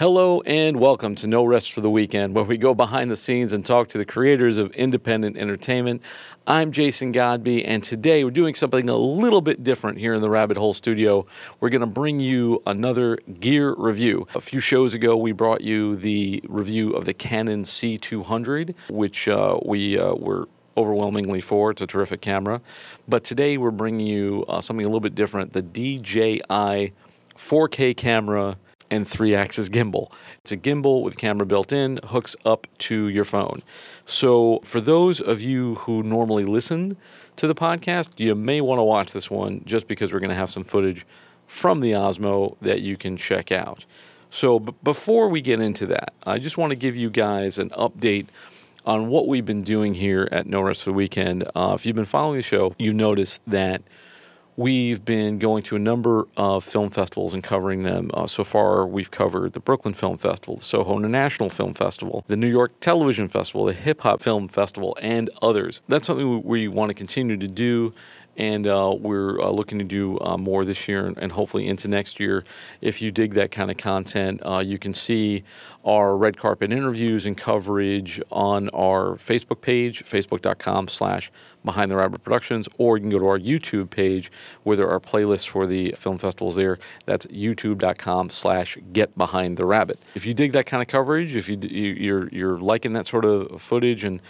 Hello and welcome to No Rest for the Weekend, where we go behind the scenes and talk to the creators of independent entertainment. I'm Jason Godby, and today we're doing something a little bit different here in the Rabbit Hole Studio. We're going to bring you another gear review. A few shows ago, we brought you the review of the Canon C200, which we were overwhelmingly for. It's a terrific camera. But today we're bringing you something a little bit different, the DJI 4K camera and 3-axis gimbal. It's a gimbal with camera built in, hooks up to your phone. So for those of you who normally listen to the podcast, you may want to watch this one just because we're going to have some footage from the Osmo that you can check out. So before we get into that, I just want to give you guys an update on what we've been doing here at No Rest for the Weekend. If you've been following the show, you noticed that we've been going to a number of film festivals and covering them. So far, we've covered the Brooklyn Film Festival, the Soho International Film Festival, the New York Television Festival, the Hip Hop Film Festival, and others. That's something we want to continue to do, and we're looking to do more this year and hopefully into next year. If you dig that kind of content, you can see our red carpet interviews and coverage on our Facebook page, facebook.com/Behind the Rabbit Productions, or you can go to our YouTube page where there are playlists for the film festivals there. That's youtube.com/Get Behind the Rabbit. If you dig that kind of coverage, if you're liking that sort of footage and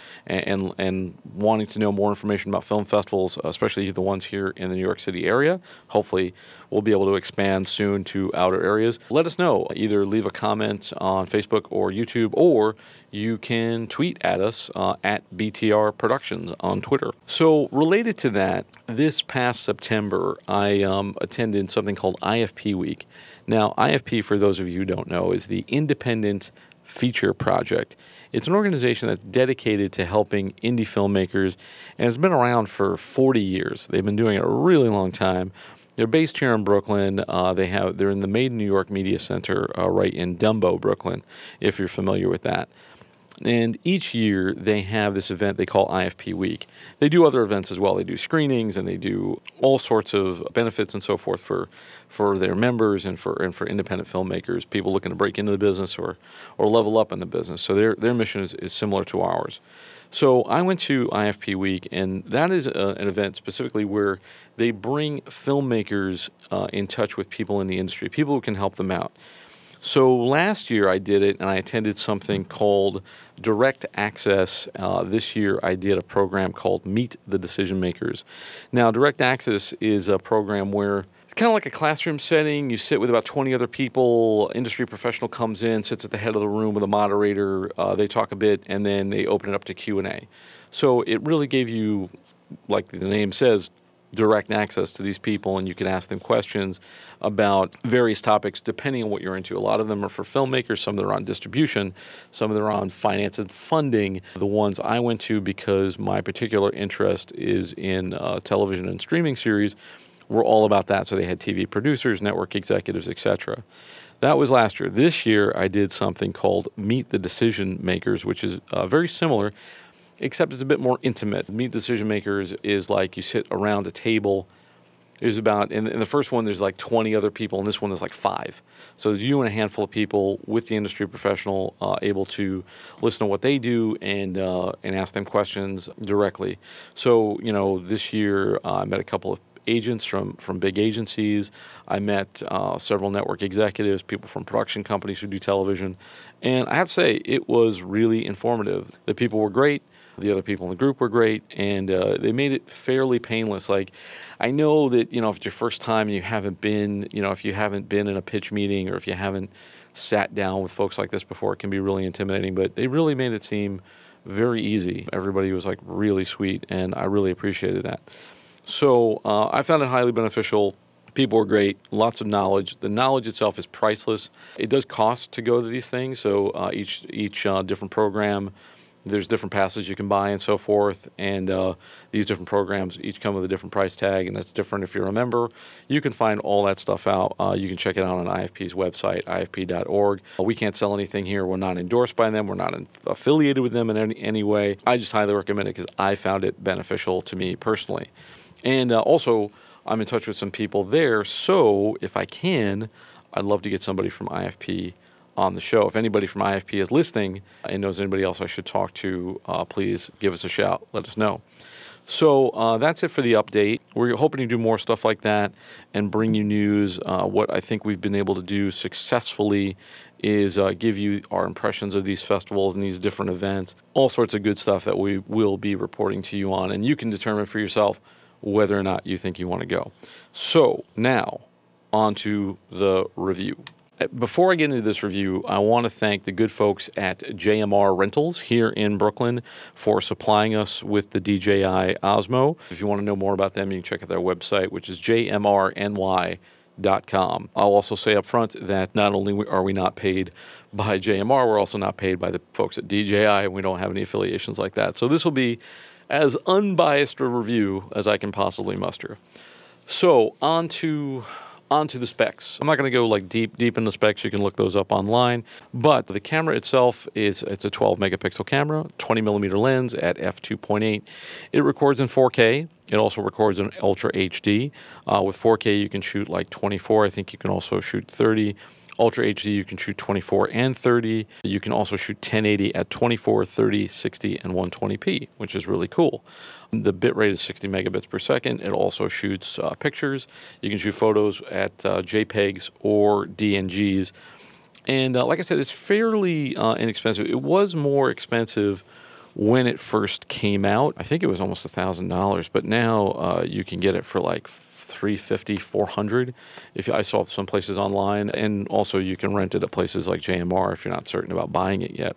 wanting to know more information about film festivals, especially the ones here in the New York City area, hopefully we'll be able to expand soon to outer areas. Let us know. Either leave a comment on Facebook or YouTube, or you can tweet at us at BTR Productions on Twitter. So related to that, this past September, I attended something called IFP Week. Now, IFP, for those of you who don't know, is the Independent Feature Project. It's an organization that's dedicated to helping indie filmmakers, and it's been around for 40 years. They've been doing it a really long time. They're based here in Brooklyn. They're in the Made in New York Media Center right in Dumbo, Brooklyn, if you're familiar with that. And each year they have this event they call IFP Week. They do other events as well. They do screenings and they do all sorts of benefits and so forth for their members and for independent filmmakers, people looking to break into the business or level up in the business. So their mission is similar to ours. So I went to IFP Week, and that is an event specifically where they bring filmmakers in touch with people in the industry, people who can help them out. So last year I did it, and I attended something called Direct Access. This year I did a program called Meet the Decision Makers. Now, Direct Access is a program where it's kind of like a classroom setting. You sit with about 20 other people. Industry professional comes in, sits at the head of the room with a moderator. They talk a bit, and then they open it up to Q&A. So it really gave you, like the name says, direct access to these people, and you can ask them questions about various topics depending on what you're into. A lot of them are for filmmakers, some of them are on distribution, some of them are on finance and funding. The ones I went to, because my particular interest is in television and streaming series, were all about that. So they had TV producers, network executives, etc. That was last year. This year I did something called Meet the Decision Makers, which is very similar, except it's a bit more intimate. Meet Decision Makers is like you sit around a table. There's about, in the first one, there's like 20 other people, and this one is like 5. So there's you and a handful of people with the industry professional able to listen to what they do and ask them questions directly. So, this year I met a couple of agents from big agencies. I met several network executives, people from production companies who do television. And I have to say, it was really informative. The people were great. The other people in the group were great, and they made it fairly painless. Like, I know that, if it's your first time and you haven't been, if you haven't been in a pitch meeting or if you haven't sat down with folks like this before, it can be really intimidating, but they really made it seem very easy. Everybody was like really sweet, and I really appreciated that. So I found it highly beneficial. People were great, lots of knowledge. The knowledge itself is priceless. It does cost to go to these things, so each different program, there's different passes you can buy and so forth, and these different programs each come with a different price tag, and that's different if you're a member. You can find all that stuff out. You can check it out on IFP's website, ifp.org. We can't sell anything here. We're not endorsed by them. We're not affiliated with them in any way. I just highly recommend it because I found it beneficial to me personally. And also, I'm in touch with some people there, so if I can, I'd love to get somebody from IFP on the show. If anybody from IFP is listening and knows anybody else I should talk to, please give us a shout. Let us know. So that's it for the update. We're hoping to do more stuff like that and bring you news. What I think we've been able to do successfully is give you our impressions of these festivals and these different events, all sorts of good stuff that we will be reporting to you on, and you can determine for yourself whether or not you think you want to go. So now, on to the review. Before I get into this review, I want to thank the good folks at JMR Rentals here in Brooklyn for supplying us with the DJI Osmo. If you want to know more about them, you can check out their website, which is jmrny.com. I'll also say up front that not only are we not paid by JMR, we're also not paid by the folks at DJI, and we don't have any affiliations like that. So this will be as unbiased a review as I can possibly muster. So on to the specs. I'm not going to go like deep in the specs. You can look those up online. But the camera itself it's a 12 megapixel camera, 20 millimeter lens at f2.8. It records in 4K. It also records in Ultra HD. With 4K, you can shoot like 24. I think you can also shoot 30. Ultra HD, you can shoot 24 and 30. You can also shoot 1080 at 24, 30, 60, and 120p, which is really cool. The bitrate is 60 megabits per second. It also shoots pictures. You can shoot photos at JPEGs or DNGs. And like I said, it's fairly inexpensive. It was more expensive when it first came out. I think it was almost $1,000, but now you can get it for like $350, $400. If I saw some places online, and also you can rent it at places like JMR if you're not certain about buying it yet.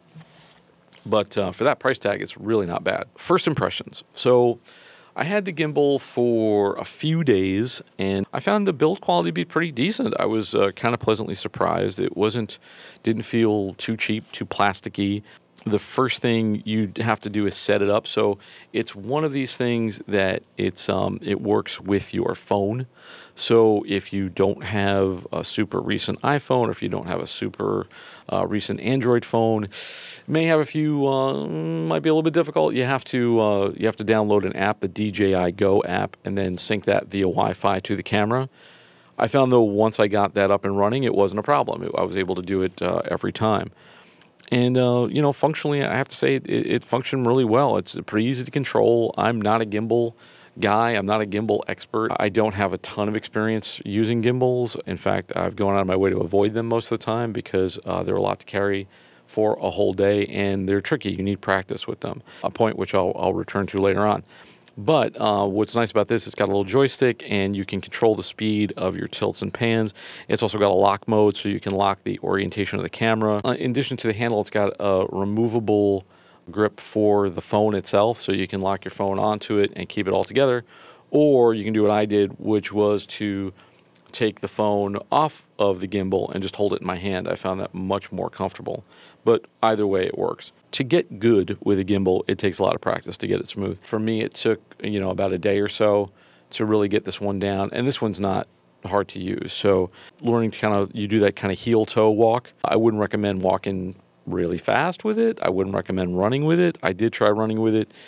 But for that price tag, it's really not bad. First impressions. So I had the gimbal for a few days, and I found the build quality to be pretty decent. I was kind of pleasantly surprised. It didn't feel too cheap, too plasticky. The first thing you have to do is set it up. So it's one of these things that it works with your phone. So if you don't have a super recent iPhone, or if you don't have a super recent Android phone, it may have a few, might be a little bit difficult. You have to download an app, the DJI Go app, and then sync that via Wi-Fi to the camera. I found though once I got that up and running, it wasn't a problem. I was able to do it every time. And, functionally, I have to say it functioned really well. It's pretty easy to control. I'm not a gimbal guy. I'm not a gimbal expert. I don't have a ton of experience using gimbals. In fact, I've gone out of my way to avoid them most of the time because they're a lot to carry for a whole day, and they're tricky. You need practice with them, a point which I'll return to later on. But what's nice about this, it's got a little joystick, and you can control the speed of your tilts and pans. It's also got a lock mode, so you can lock the orientation of the camera. In addition to the handle, it's got a removable grip for the phone itself, so you can lock your phone onto it and keep it all together. Or you can do what I did, which was to take the phone off of the gimbal and just hold it in my hand. I found that much more comfortable. But either way, it works. To get good with a gimbal, it takes a lot of practice to get it smooth. For me, it took, about a day or so to really get this one down. And this one's not hard to use. So learning to you do that kind of heel-toe walk. I wouldn't recommend walking really fast with it. I wouldn't recommend running with it. I did try running with it.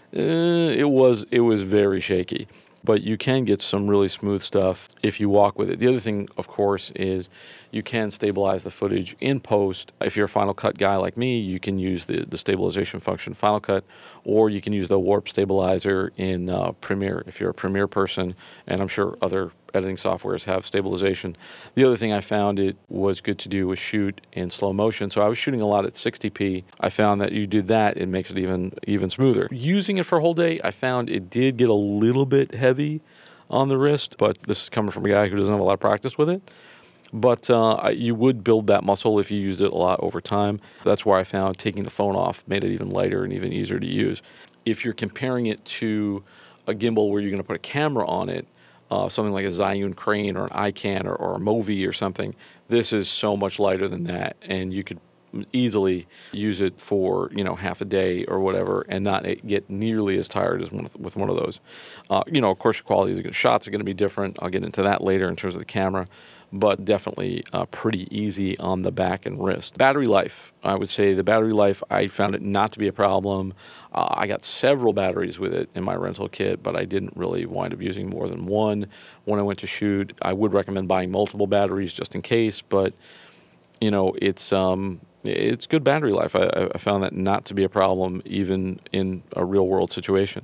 It was very shaky. But you can get some really smooth stuff if you walk with it. The other thing, of course, is you can stabilize the footage in post. If you're a Final Cut guy like me, you can use the stabilization function in Final Cut, or you can use the warp stabilizer in Premiere if you're a Premiere person, and I'm sure other editing softwares have stabilization. The other thing I found it was good to do was shoot in slow motion. So I was shooting a lot at 60p. I found that you did that, it makes it even smoother. Using it for a whole day, I found it did get a little bit heavy on the wrist, but this is coming from a guy who doesn't have a lot of practice with it. But you would build that muscle if you used it a lot over time. That's where I found taking the phone off made it even lighter and even easier to use. If you're comparing it to a gimbal where you're going to put a camera on it, something like a Zhiyun Crane or an iCan or a Movi or something, this is so much lighter than that, and you could easily use it for half a day or whatever and not get nearly as tired as with one of those. Of course, your quality of the shots are going to be different. I'll get into that later in terms of the camera, but definitely pretty easy on the back and wrist. Battery life, I would say the battery life, I found it not to be a problem. I got several batteries with it in my rental kit, but I didn't really wind up using more than one when I went to shoot. I would recommend buying multiple batteries just in case, but it's good battery life. I found that not to be a problem even in a real world situation.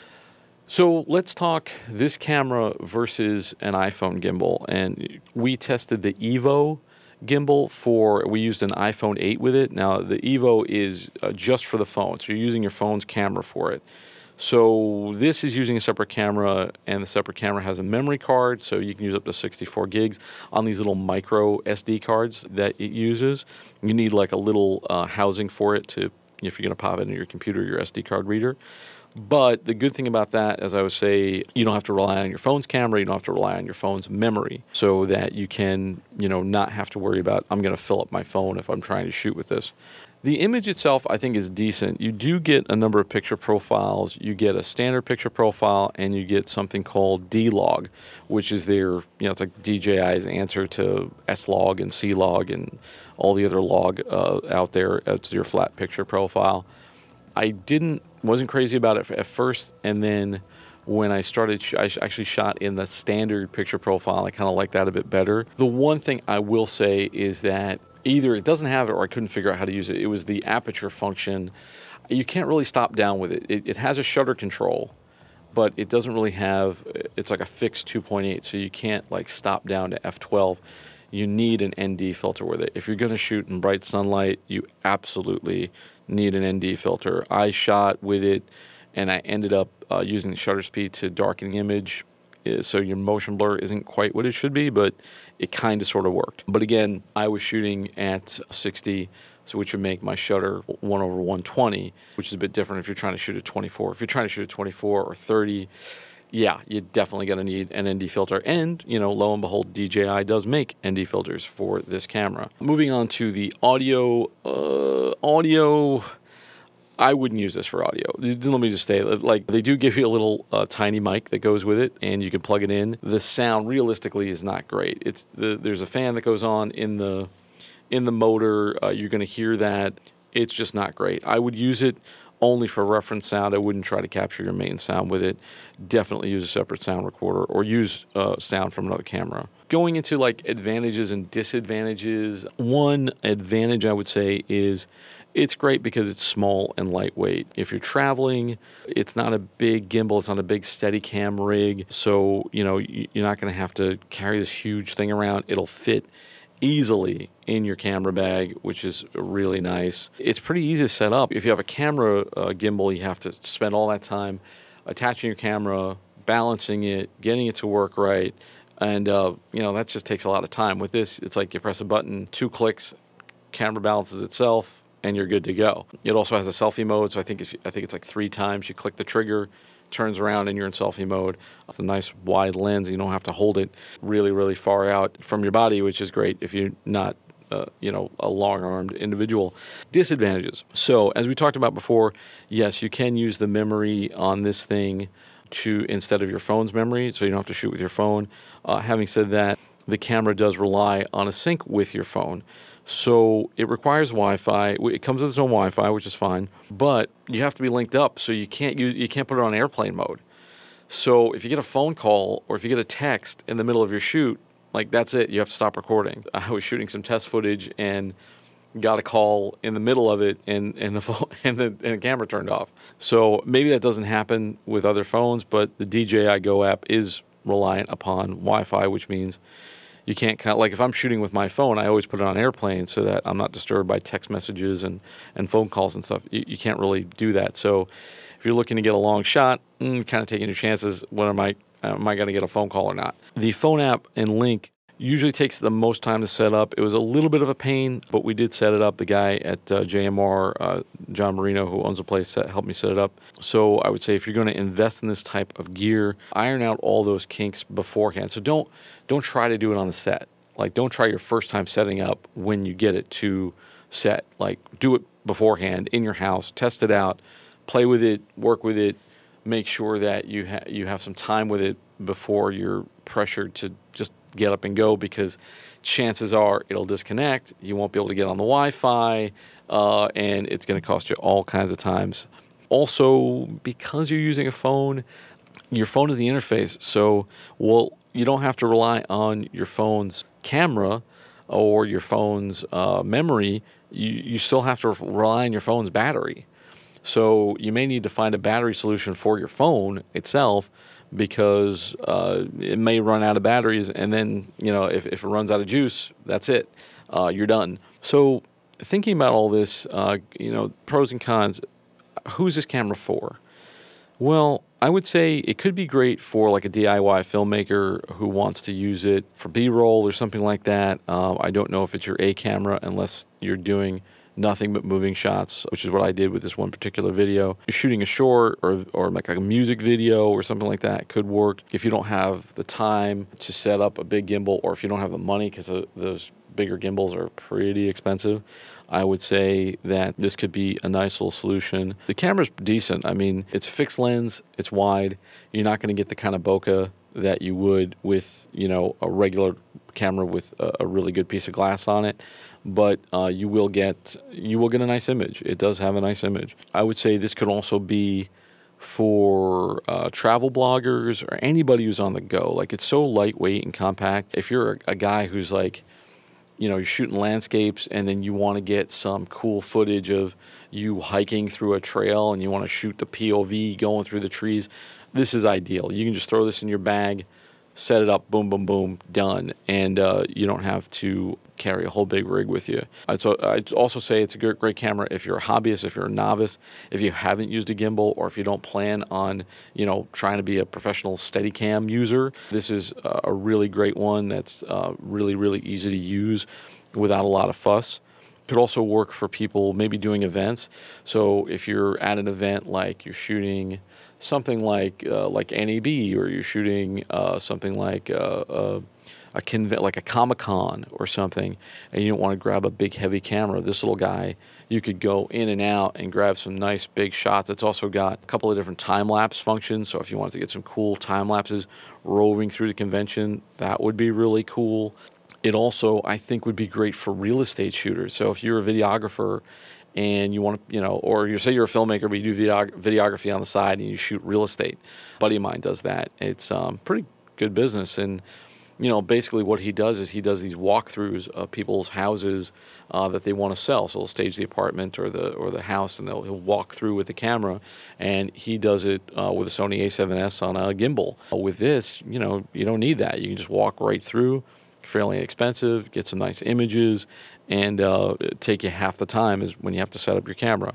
So let's talk this camera versus an iPhone gimbal. And we tested the Evo gimbal we used an iPhone 8 with it. Now, the Evo is just for the phone, so you're using your phone's camera for it. So this is using a separate camera, and the separate camera has a memory card, so you can use up to 64 gigs on these little micro SD cards that it uses. You need like a little housing for it if you're going to pop it into your computer, your SD card reader. But the good thing about that, as I would say, you don't have to rely on your phone's camera. You don't have to rely on your phone's memory, so that you can, not have to worry about, I'm going to fill up my phone if I'm trying to shoot with this. The image itself, I think, is decent. You do get a number of picture profiles. You get a standard picture profile, and you get something called D-Log, which is it's like DJI's answer to S-Log and C-Log and all the other log out there. It's your flat picture profile. I wasn't crazy about it at first, and then when I started, I actually shot in the standard picture profile. I kind of like that a bit better. The one thing I will say is that either it doesn't have it or I couldn't figure out how to use it. It was the aperture function. You can't really stop down with it. It has a shutter control, but it doesn't really it's like a fixed 2.8, so you can't like stop down to f12. You need an ND filter with it. If you're going to shoot in bright sunlight, you absolutely need an ND filter. I shot with it, and I ended up using the shutter speed to darken the image, so your motion blur isn't quite what it should be, but it kind of sort of worked. But again, I was shooting at 60, which would make my shutter 1/120, which is a bit different if you're trying to shoot at 24. If you're trying to shoot at 24 or 30, yeah, you're definitely going to need an ND filter. And, lo and behold, DJI does make ND filters for this camera. Moving on to the audio. I wouldn't use this for audio. Let me just say, like, they do give you a little tiny mic that goes with it, and you can plug it in. The sound, realistically, is not great. There's a fan that goes on in the motor. You're going to hear that. It's just not great. I would use it only for reference sound. I wouldn't try to capture your main sound with it. Definitely use a separate sound recorder or use sound from another camera. Going into like advantages and disadvantages, one advantage I would say is it's great because it's small and lightweight. If you're traveling, it's not a big gimbal, it's not a big Steadicam rig, so you're not going to have to carry this huge thing around. It'll fit easily in your camera bag, which is really nice. It's pretty easy to set up. If you have a camera gimbal, you have to spend all that time attaching your camera, balancing it, getting it to work right, and that just takes a lot of time. With this, it's like you press a button, 2 clicks, camera balances itself, and you're good to go. It also has a selfie mode, so I think it's like 3 times you click the trigger, turns around, and you're in selfie mode. It's a nice wide lens, and you don't have to hold it really, really far out from your body, which is great if you're not a long-armed individual. Disadvantages. So as we talked about before, yes, you can use the memory on this thing instead of your phone's memory, so you don't have to shoot with your phone. Having said that, the camera does rely on a sync with your phone. So it requires Wi-Fi. It comes with its own Wi-Fi, which is fine, but you have to be linked up, so you can't put it on airplane mode. So if you get a phone call or if you get a text in the middle of your shoot, like that's it. You have to stop recording. I was shooting some test footage and got a call in the middle of it, and the phone and the camera turned off. So maybe that doesn't happen with other phones, but the DJI Go app is reliant upon Wi-Fi, which means you can't like if I'm shooting with my phone, I always put it on airplane so that I'm not disturbed by text messages and phone calls and stuff. You can't really do that. So if you're looking to get a long shot, kind of taking your chances. Am I going to get a phone call or not? The phone app and link usually takes the most time to set up. It was a little bit of a pain, but we did set it up. The guy at JMR, John Marino, who owns the place, helped me set it up. So I would say if you're going to invest in this type of gear, iron out all those kinks beforehand. So don't try to do it on the set. Like, don't try your first time setting up when you get it to set. Like, do it beforehand in your house. Test it out. Play with it. Work with it. Make sure that you have some time with it before you're pressured to just get up and go, because chances are it'll disconnect. You won't be able to get on the Wi-Fi, and it's going to cost you all kinds of times. Also, because you're using a phone, your phone is the interface. So, you don't have to rely on your phone's camera or your phone's memory, you still have to rely on your phone's battery. So you may need to find a battery solution for your phone itself, because it may run out of batteries, and then if it runs out of juice, that's it. You're done. So thinking about all this, pros and cons. Who's this camera for? Well, I would say it could be great for like a DIY filmmaker who wants to use it for B-roll or something like that. I don't know if it's your A camera unless you're doing nothing but moving shots, which is what I did with this one particular video. Shooting a short or like a music video or something like that could work. If you don't have the time to set up a big gimbal, or if you don't have the money, because those bigger gimbals are pretty expensive, I would say that this could be a nice little solution. The camera's decent. I mean, it's fixed lens, it's wide. You're not going to get the kind of bokeh that you would with, a regular camera with a really good piece of glass on it, but you will get a nice image. It does have a nice image. I would say this could also be for travel bloggers or anybody who's on the go. Like, it's so lightweight and compact. If you're a guy who's like, you're shooting landscapes and then you want to get some cool footage of you hiking through a trail and you want to shoot the POV going through the trees, this is ideal. You can just throw this in your bag, set it up, boom, boom, boom, done. And you don't have to carry a whole big rig with you. I'd also say it's a great camera if you're a hobbyist, if you're a novice, if you haven't used a gimbal, or if you don't plan on, trying to be a professional Steadicam user. This is a really great one that's really, really easy to use without a lot of fuss. Could also work for people maybe doing events. So if you're at an event, like you're shooting something like NAB, or you're shooting something like a Comic-Con or something, and you don't want to grab a big heavy camera, this little guy, you could go in and out and grab some nice big shots. It's also got a couple of different time-lapse functions, so if you wanted to get some cool time lapses roving through the convention, that would be really cool. It also, I think, would be great for real estate shooters. So if you're a videographer and you want to, or you say you're a filmmaker, but you do videography on the side and you shoot real estate. A buddy of mine does that. It's pretty good business. And, basically what he does is he does these walkthroughs of people's houses that they want to sell. So he'll stage the apartment or the house, and he'll walk through with the camera, and he does it with a Sony A7S on a gimbal. With this, you don't need that. You can just walk right through. Fairly inexpensive, get some nice images, and take you half the time is when you have to set up your camera.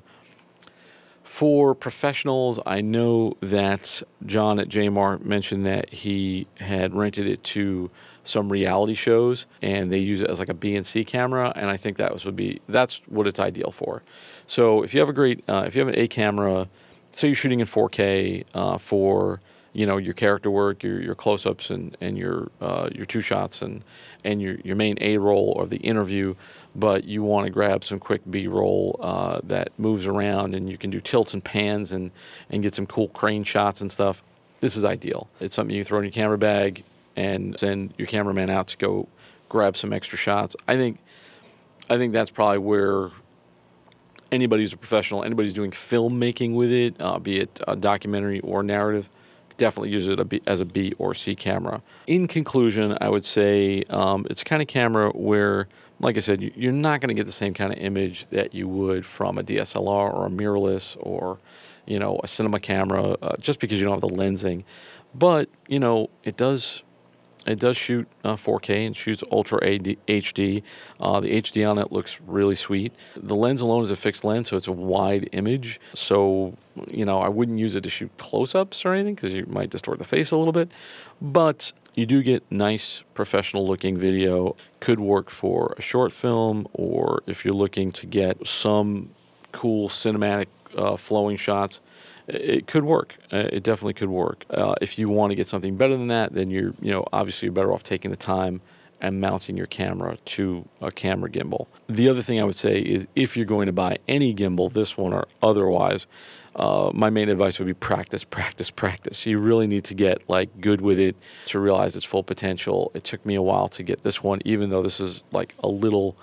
For professionals, I know that John at JMart mentioned that he had rented it to some reality shows, and they use it as like a B&C camera, and I think that's what it's ideal for. So if you have if you have an A camera, say you're shooting in 4K for your character work, your close-ups, and your two shots, and your main A roll or the interview, but you want to grab some quick B roll that moves around, and you can do tilts and pans and get some cool crane shots and stuff. This is ideal. It's something you can throw in your camera bag and send your cameraman out to go grab some extra shots. I think that's probably where anybody who's a professional, anybody who's doing filmmaking with it, be it a documentary or narrative, definitely use it as a B or C camera. In conclusion, I would say it's a kind of camera where, like I said, you're not going to get the same kind of image that you would from a DSLR or a mirrorless or, a cinema camera, just because you don't have the lensing. But, it does shoot 4K and shoots Ultra HD. The HD on it looks really sweet. The lens alone is a fixed lens, so it's a wide image. So, I wouldn't use it to shoot close-ups or anything because you might distort the face a little bit. But you do get nice professional-looking video. Could work for a short film, or if you're looking to get some cool cinematic flowing shots. It could work. It definitely could work. If you want to get something better than that, then you're obviously better off taking the time and mounting your camera to a camera gimbal. The other thing I would say is, if you're going to buy any gimbal, this one or otherwise, my main advice would be practice, practice, practice. You really need to get good with it to realize its full potential. It took me a while to get this one, even though this is like a little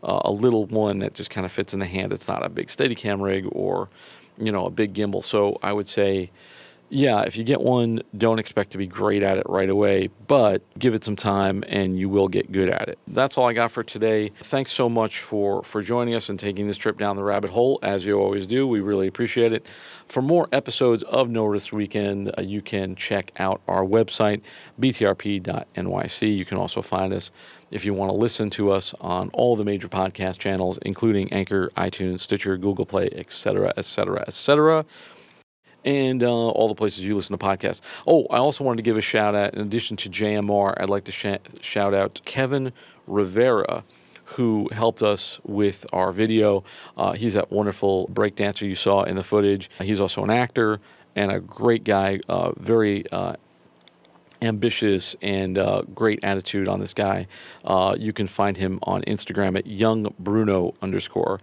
one that just kind of fits in the hand. It's not a big Steadicam rig or a big gimbal. So I would say, Yeah, if you get one, don't expect to be great at it right away, but give it some time and you will get good at it. That's all I got for today. Thanks so much for joining us and taking this trip down the rabbit hole, as you always do. We really appreciate it. For more episodes of No Risk Weekend, you can check out our website, btrp.nyc. You can also find us if you want to listen to us on all the major podcast channels, including Anchor, iTunes, Stitcher, Google Play, etc., etc., etc., and all the places you listen to podcasts. Oh, I also wanted to give a shout out, in addition to JMR, I'd like to shout out Kevin Rivera, who helped us with our video. He's that wonderful breakdancer you saw in the footage. He's also an actor and a great guy, very ambitious and great attitude on this guy. You can find him on Instagram at YoungBruno _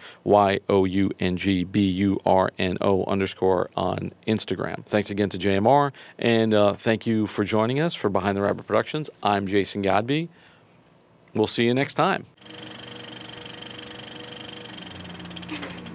YOUNGBURNO _ on Instagram. Thanks again to JMR, and thank you for joining us for Behind the Rabbit Productions. I'm Jason Godbee. We'll see you next time.